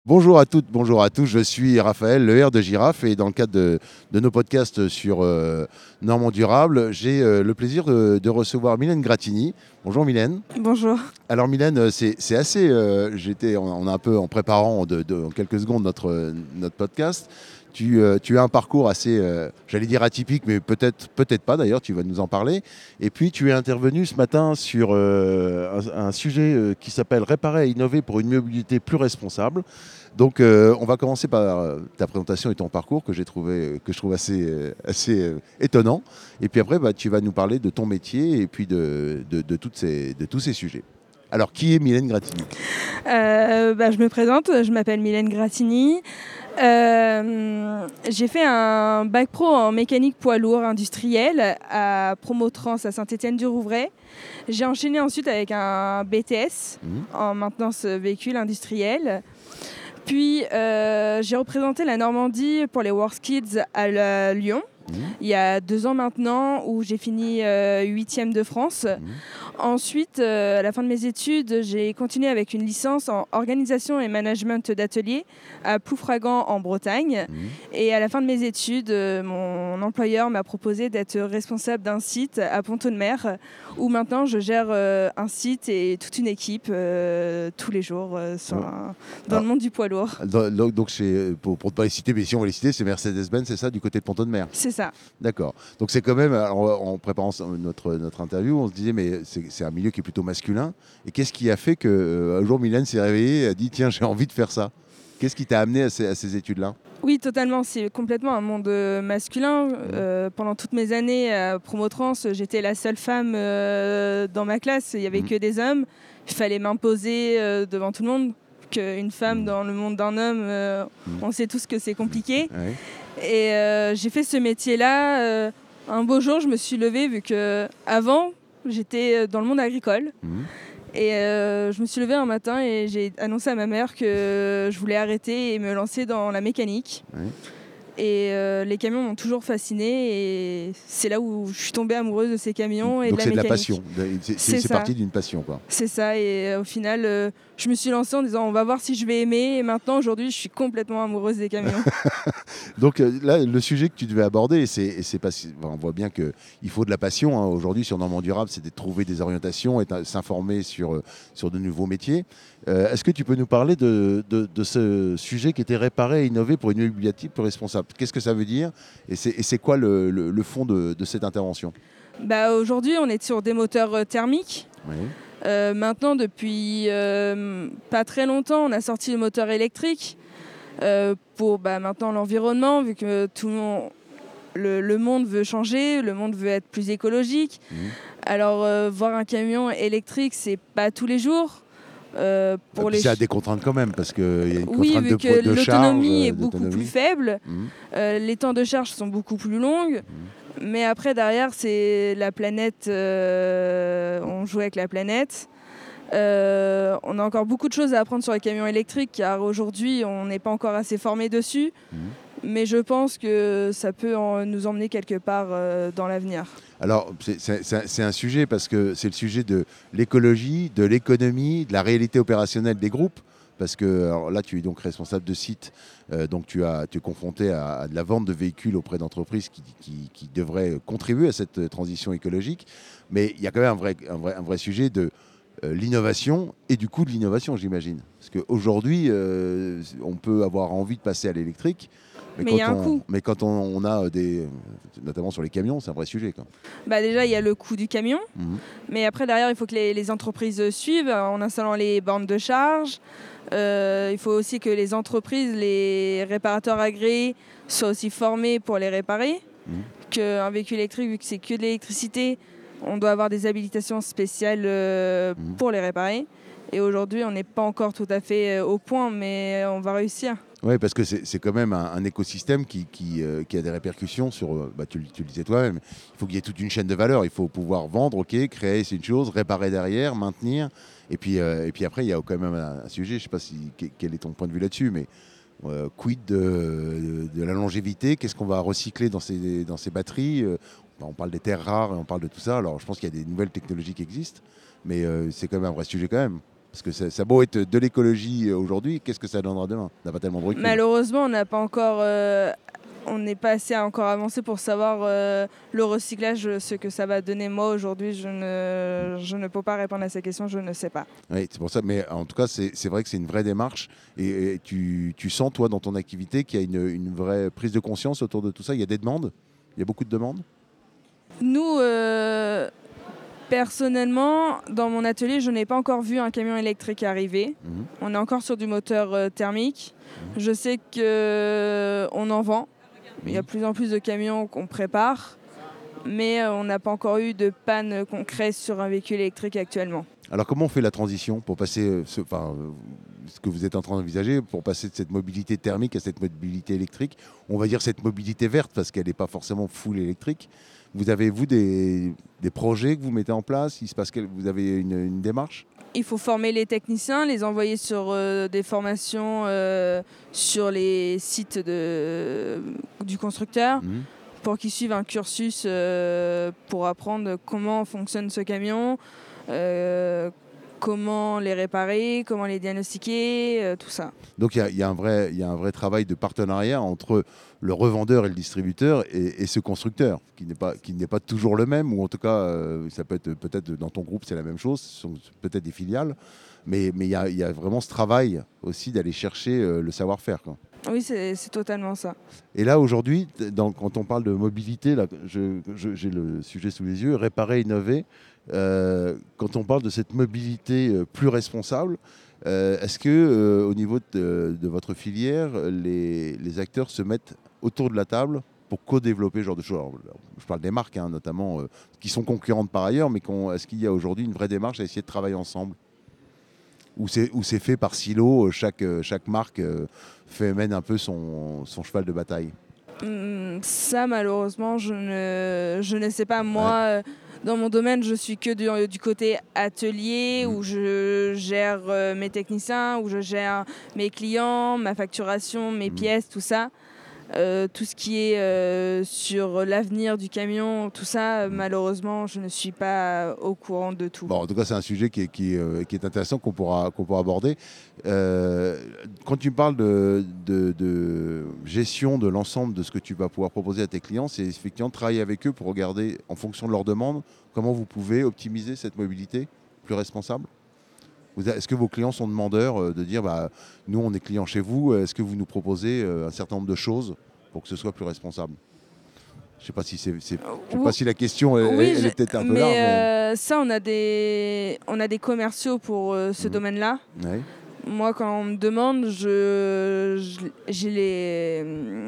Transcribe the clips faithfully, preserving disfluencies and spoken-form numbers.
Bonjour à toutes, bonjour à tous, je suis Raphaël, le R de Girafe, et dans le cadre de, de nos podcasts sur euh, Normand Durable, j'ai euh, le plaisir de, de recevoir Mylène Grattini. Bonjour Mylène. Bonjour. Alors Mylène, euh, c'est c'est assez, euh, j'étais, on, on a un peu en préparant de, de- en quelques secondes notre, euh, notre podcast, tu, euh, tu as un parcours assez, euh, j'allais dire atypique, mais peut-être peut-être pas d'ailleurs, tu vas nous en parler. Et puis tu es intervenu ce matin sur euh, un, un sujet euh, qui s'appelle Réparer et innover pour une mobilité plus responsable. Donc euh, on va commencer par euh, ta présentation et ton parcours que j'ai trouvé, que je trouve assez, euh, assez euh, étonnant. Et puis après, bah, tu vas nous parler de ton métier et puis de, de, de toutes ces, de tous ces sujets. Alors, qui est Mylène Grattini? Euh, bah, je me présente, je m'appelle Mylène Grattini. Euh, j'ai fait un bac pro en mécanique poids lourd industriel à Promotrans à Saint-Étienne-du-Rouvray. J'ai enchaîné ensuite avec un B T S Mhm. en maintenance véhicule industriel. Puis euh, j'ai représenté la Normandie pour les WorldSkids à la- Lyon. Mhm. Il y a deux ans maintenant, où j'ai fini euh, huitième de France. Mhm. Ensuite, euh, à la fin de mes études, j'ai continué avec une licence en organisation et management d'ateliers à Ploufragan en Bretagne. Mhm. Et à la fin de mes études, euh, mon employeur m'a proposé d'être responsable d'un site à Pont-de-Mer, où maintenant je gère euh, un site et toute une équipe euh, tous les jours euh, sur Ouais. un- dans Alors, le monde du poids lourd. dans- donc, donc c'est- pour ne pas les citer, mais si on va les citer, c'est Mercedes-Benz, c'est ça, du côté de Pont-de-Mer. C'est ça. D'accord. Donc c'est quand même, alors, en préparant notre, notre interview, on se disait, mais c'est c'est un milieu qui est plutôt masculin. Et qu'est-ce qui a fait qu'un jour, Mylène s'est réveillée et a dit, tiens, j'ai envie de faire ça? Qu'est-ce qui t'a amené à ces, à ces études-là? Oui, totalement. C'est complètement un monde euh, masculin. Mhm. Euh, pendant toutes mes années à Promotrans, j'étais la seule femme euh, dans ma classe. Il n'y avait Mhm. que des hommes. Il fallait m'imposer euh, devant tout le monde. Qu'une femme Mhm. dans le monde d'un homme, euh, Mhm. on sait tous que c'est compliqué. Ouais. Et euh, j'ai fait ce métier-là. euh, un beau jour, je me suis levée, vu que avant, j'étais dans le monde agricole. Mhm. Et euh, je me suis levée un matin et j'ai annoncé à ma mère que je voulais arrêter et me lancer dans la mécanique. Ouais. Et euh, les camions m'ont toujours fascinée et c'est là où je suis tombée amoureuse de ces camions et Donc de la c'est de la mécanique. passion. C'est C'est c'est- c'est ça. parti d'une passion, quoi. C'est ça, et euh, au final, euh, je me suis lancée en disant on va voir si je vais aimer. Et maintenant, aujourd'hui, je suis complètement amoureuse des camions. Donc euh, là, le sujet que tu devais aborder, et c'est et c'est pas, si- enfin, on voit bien qu'il faut de la passion, hein. Aujourd'hui, sur Normand Durable, c'est de trouver des orientations et de s'informer sur, euh, sur de nouveaux métiers. Euh, Est-ce que tu peux nous parler de, de- de ce sujet qui était réparé et innové pour une mobilité plus responsable? Qu'est-ce que ça veut dire? Et c'est et c'est quoi le, le- le fond de, de cette intervention? Bah, aujourd'hui, on est sur des moteurs euh, thermiques. Oui. Euh, maintenant, depuis euh, pas très longtemps, on a sorti le moteur électrique euh, pour bah, maintenant l'environnement, vu que tout le monde, le, le monde veut changer, le monde veut être plus écologique. Mhm. Alors, euh, voir un camion électrique, c'est pas tous les jours. Euh, Et pour puis les ça a ch- des contraintes quand même, parce qu'il y a une Oui, contrainte vu de, que pro- de charge. l'autonomie euh, est beaucoup d'autonomie. plus faible, Mhm. euh, les temps de charge sont beaucoup plus longs. Mais après, derrière, c'est la planète. euh, on joue avec la planète. Euh, on a encore beaucoup de choses à apprendre sur les camions électriques, car aujourd'hui, on n'est pas encore assez formé dessus. Mhm. Mais je pense que ça peut en- nous emmener quelque part euh, dans l'avenir. Alors, c'est- c'est c'est un c'est un sujet parce que c'est le sujet de l'écologie, de l'économie, de la réalité opérationnelle des groupes. Parce que alors là, tu es donc responsable de site, euh, donc tu, as, tu es confronté à, à de la vente de véhicules auprès d'entreprises qui, qui- qui devraient contribuer à cette euh, transition écologique. Mais il y a quand même un vrai, un vrai, un vrai sujet de euh, l'innovation et du coût de l'innovation, j'imagine. Parce qu'aujourd'hui, euh, on peut avoir envie de passer à l'électrique. Mais, Mais quand il y a un on, coût. mais quand on, on a des, notamment sur les camions, c'est un vrai sujet, quoi. Bah déjà, il y a le coût du camion. Mhm. Mais après, derrière, il faut que les, les entreprises suivent euh, en installant les bornes de charge. Euh, il faut aussi que les entreprises, les réparateurs agréés soient aussi formés pour les réparer. Mhm. Qu'un véhicule électrique, vu que c'est que de l'électricité, on doit avoir des habilitations spéciales euh, Mhm. pour les réparer. Et aujourd'hui, on n'est pas encore tout à fait euh, au point, mais on va réussir. Oui, parce que c'est c'est quand même un, un écosystème qui, qui, euh, qui a des répercussions sur, euh, bah, tu, le- tu le disais toi-même, il faut qu'il y ait toute une chaîne de valeur, il faut pouvoir vendre, ok, créer c'est une chose, réparer derrière, maintenir, et puis, euh, et puis après il y a quand même un, un sujet, je ne sais pas si, que- quel est ton point de vue là-dessus, mais euh, quid de, de, de la longévité, qu'est-ce qu'on va recycler dans ces, dans ces batteries, euh, bah, on parle des terres rares et on parle de tout ça, alors je pense qu'il y a des nouvelles technologies qui existent, mais euh, c'est quand même un vrai sujet quand même. Parce que ça, ça a beau être de l'écologie aujourd'hui, qu'est-ce que ça donnera demain? On n'a pas tellement de recul. Malheureusement, on n'a pas encore... Euh, on n'est pas assez encore avancé pour savoir euh, le recyclage, ce que ça va donner. Moi, aujourd'hui, je ne, je ne peux pas répondre à ces questions, je ne sais pas. Oui, c'est pour ça. Mais en tout cas, c'est, c'est vrai que c'est une vraie démarche. Et, et tu, tu sens, toi, dans ton activité, qu'il y a une, une vraie prise de conscience autour de tout ça. Il y a des demandes? Il y a beaucoup de demandes? Nous... Euh Personnellement, dans mon atelier, je n'ai pas encore vu un camion électrique arriver. Mmh. On est encore sur du moteur euh, thermique. Mmh. Je sais qu'on en vend. Mmh. Il y a de plus en plus de camions qu'on prépare. Mais euh, on n'a pas encore eu de panne concrète sur un véhicule électrique actuellement. Alors comment on fait la transition pour passer, euh, ce, enfin, euh, ce que vous êtes en train d'envisager, pour passer de cette mobilité thermique à cette mobilité électrique? On va dire cette mobilité verte parce qu'elle n'est pas forcément full électrique. Vous avez, vous, des, des projets que vous mettez en place? Il se passe quel, vous avez une, une démarche? Il faut former les techniciens, les envoyer sur euh, des formations euh, sur les sites de, du constructeur mmh. pour qu'ils suivent un cursus euh, pour apprendre comment fonctionne ce camion, euh, comment les réparer, comment les diagnostiquer, euh, tout ça. Donc il y, y a un vrai travail de partenariat entre le revendeur et le distributeur et, et ce constructeur, qui n'est pas, qui n'est pas toujours le même, ou en tout cas, euh, ça peut être peut-être dans ton groupe, c'est la même chose, ce sont peut-être des filiales, mais il mais y, a, y a vraiment ce travail aussi d'aller chercher euh, le savoir-faire, quoi. Oui, c'est, c'est totalement ça. Et là, aujourd'hui, dans, quand on parle de mobilité, là, je, je, j'ai le sujet sous les yeux, réparer, innover, euh, quand on parle de cette mobilité euh, plus responsable, euh, est-ce que euh, au niveau de, de votre filière, les, les acteurs se mettent autour de la table pour co-développer ce genre de choses? Alors, je parle des marques, hein, notamment, euh, qui sont concurrentes par ailleurs, mais est-ce qu'il y a aujourd'hui une vraie démarche à essayer de travailler ensemble? Où c'est, où c'est fait par silo, chaque, chaque marque euh, fait, mène un peu son, son cheval de bataille? Ça, malheureusement, je ne, je ne sais pas. Moi, ouais. euh, dans mon domaine, je suis que du, du côté atelier, mmh. où je gère euh, mes techniciens, où je gère mes clients, ma facturation, mes mmh. pièces, tout ça. Euh, tout ce qui est euh, sur l'avenir du camion, tout ça, mmh. malheureusement, je ne suis pas au courant de tout. Bon, en tout cas, c'est un sujet qui est, qui est, euh, qui est intéressant, qu'on pourra, qu'on pourra aborder. Euh, quand tu parles de, de, de gestion de l'ensemble de ce que tu vas pouvoir proposer à tes clients, c'est effectivement travailler avec eux pour regarder, en fonction de leurs demandes, comment vous pouvez optimiser cette mobilité plus responsable. Vous, est-ce que vos clients sont demandeurs de dire bah, nous, on est clients chez vous, est-ce que vous nous proposez un certain nombre de choses pour que ce soit plus responsable? Je ne sais pas si c'est, c'est, je sais pas si la question elle, oui, elle est peut-être un peu mais large. Euh, mais... Ça, on a des, on a des commerciaux pour euh, ce mmh. domaine-là. Ouais. Moi, quand on me demande, je, je, j'ai les...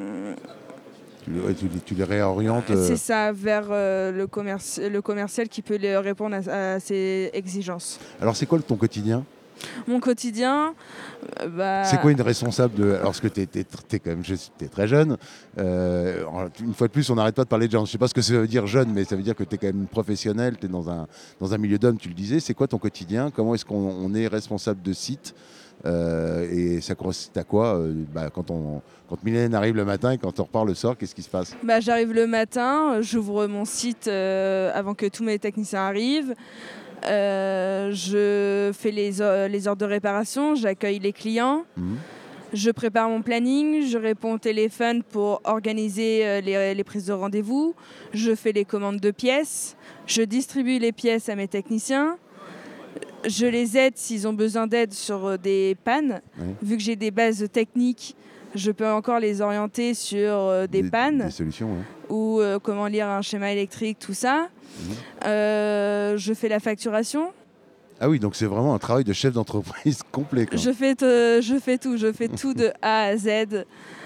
Tu, ouais, tu, tu les réorientes euh... C'est ça, vers euh, le, commerci- le commercial qui peut les répondre à, à ces exigences. Alors, c'est quoi ton quotidien? Mon quotidien, euh, bah... C'est quoi une responsable de... Alors, parce que tu es quand même t'es très jeune. Euh, une fois de plus, on n'arrête pas de parler de gens. Je ne sais pas ce que ça veut dire jeune, mais ça veut dire que tu es quand même professionnel, tu es dans un, dans un milieu d'hommes, tu le disais. C'est quoi ton quotidien? Comment est-ce qu'on on est responsable de site? Euh, et ça consiste à quoi euh, bah, quand, on, quand Mylène arrive le matin et quand on repart le soir, qu'est-ce qui se passe? bah, J'arrive le matin, j'ouvre mon site euh, avant que tous mes techniciens arrivent. Euh, je fais les, euh, les ordres de réparation, j'accueille les clients, mmh. je prépare mon planning, je réponds au téléphone pour organiser euh, les, les prises de rendez-vous, je fais les commandes de pièces, je distribue les pièces à mes techniciens, je les aide s'ils ont besoin d'aide sur des pannes. Oui. Vu que j'ai des bases techniques, je peux encore les orienter sur euh, des, des pannes. Des solutions, ouais. Ou euh, comment lire un schéma électrique, tout ça. Mmh. Euh, je fais la facturation. Ah oui, donc c'est vraiment un travail de chef d'entreprise complet, quoi. Je fais, t- je fais tout, je fais tout de A à Z.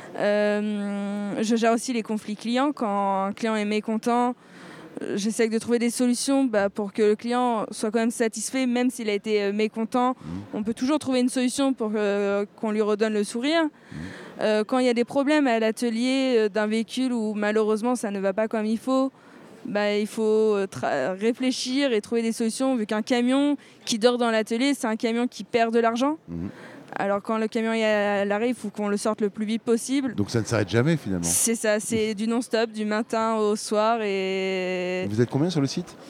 Euh, je gère aussi les conflits clients. Quand un client est mécontent, j'essaie de trouver des solutions bah, pour que le client soit quand même satisfait, même s'il a été mécontent. Mmh. On peut toujours trouver une solution pour que, qu'on lui redonne le sourire. Mmh. Euh, quand il y a des problèmes à l'atelier d'un véhicule où malheureusement ça ne va pas comme il faut, bah, il faut tra- réfléchir et trouver des solutions, vu qu'un camion qui dort dans l'atelier, c'est un camion qui perd de l'argent. Mmh. Alors quand le camion est à l'arrêt, il faut qu'on le sorte le plus vite possible. Donc ça ne s'arrête jamais finalement? C'est ça, c'est du non-stop, du matin au soir. Et... Vous êtes combien sur le site?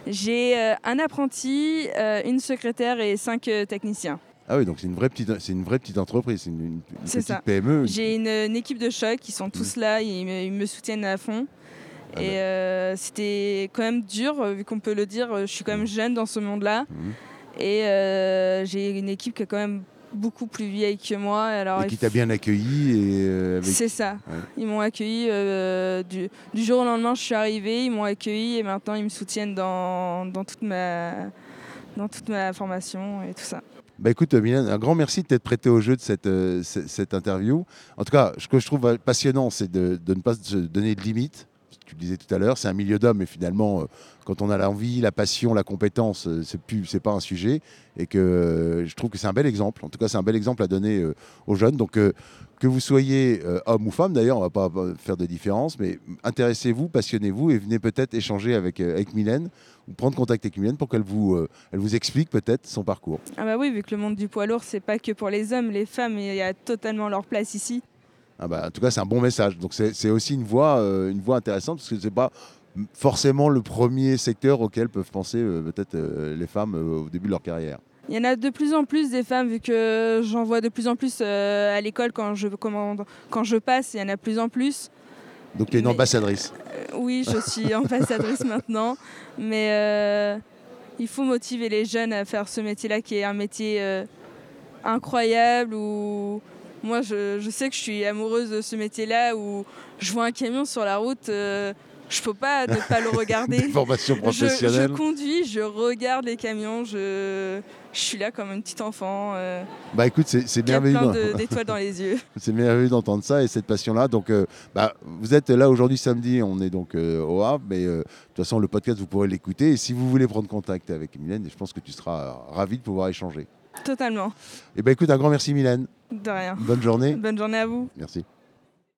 J'ai euh, un apprenti, euh, une secrétaire et cinq euh, techniciens. Ah oui, donc c'est une vraie petite, c'est une vraie petite entreprise, c'est une, une- une C'est petite ça. P M E. J'ai une, une équipe de choc, ils sont tous là, ils me, ils me soutiennent à fond. Ah et ben. euh, c'était quand même dur, euh, vu qu'on peut le dire, je suis quand même jeune dans ce monde-là. Mhm. Et euh, j'ai une équipe qui est quand même beaucoup plus vieille que moi. Alors Et il qui t'a f- bien accueilli et euh, avec... C'est ça. Ouais. Ils m'ont accueilli euh, du, du jour au lendemain, je suis arrivée, ils m'ont accueilli et maintenant ils me soutiennent dans, dans, toute ma, dans toute ma formation et tout ça. Bah écoute, Mylène, un grand merci de t'être prêté au jeu de cette, euh, c- cette interview. En tout cas, ce que je trouve passionnant, c'est de, de ne pas se donner de limites. Tu le disais tout à l'heure, c'est un milieu d'hommes, mais finalement, euh, quand on a l'envie, la passion, la compétence, euh, c'est plus, c'est pas un sujet. Et que euh, je trouve que c'est un bel exemple. En tout cas, c'est un bel exemple à donner euh, aux jeunes. Donc, euh, que vous soyez euh, homme ou femme, d'ailleurs, on va pas euh, faire de différence, mais intéressez-vous, passionnez-vous et venez peut-être échanger avec, euh, avec Mylène ou prendre contact avec Mylène pour qu'elle vous, euh, elle vous explique peut-être son parcours. Ah bah oui, vu que le monde du poids lourd, c'est pas que pour les hommes, les femmes, il y a totalement leur place ici. Ah bah, en tout cas, c'est un bon message. Donc, c'est c'est aussi une voie, euh, une voie intéressante parce que c'est pas forcément le premier secteur auquel peuvent penser euh, peut-être euh, les femmes euh, au début de leur carrière. Il y en a de plus en plus des femmes, vu que j'en vois de plus en plus euh, à l'école quand je, commande, quand je passe, il y en a de plus en plus. Donc, tu es une Mais- ambassadrice. Euh, oui, je suis ambassadrice maintenant, mais euh, il faut motiver les jeunes à faire ce métier-là qui est un métier euh, incroyable. Où moi, je, je sais que je suis amoureuse de ce métier-là, où je vois un camion sur la route, euh, je peux pas ne pas le regarder. Des formations Je, professionnelles. je conduis, je regarde les camions, je, je suis là comme un petit enfant euh, Bah écoute, c'est c'est qui a merveilleux. plein d'en- de- d'étoiles dans les yeux. C'est merveilleux d'entendre ça et cette passion-là. Donc, euh, bah, vous êtes là aujourd'hui samedi, on est donc euh, au Havre, mais euh, de toute façon, le podcast, vous pourrez l'écouter. Et si vous voulez prendre contact avec Mylène, je pense que tu seras ravi de pouvoir échanger. Totalement. Et bah écoute, un grand merci Mylène. De rien. Bonne journée. Bonne journée à vous. Merci.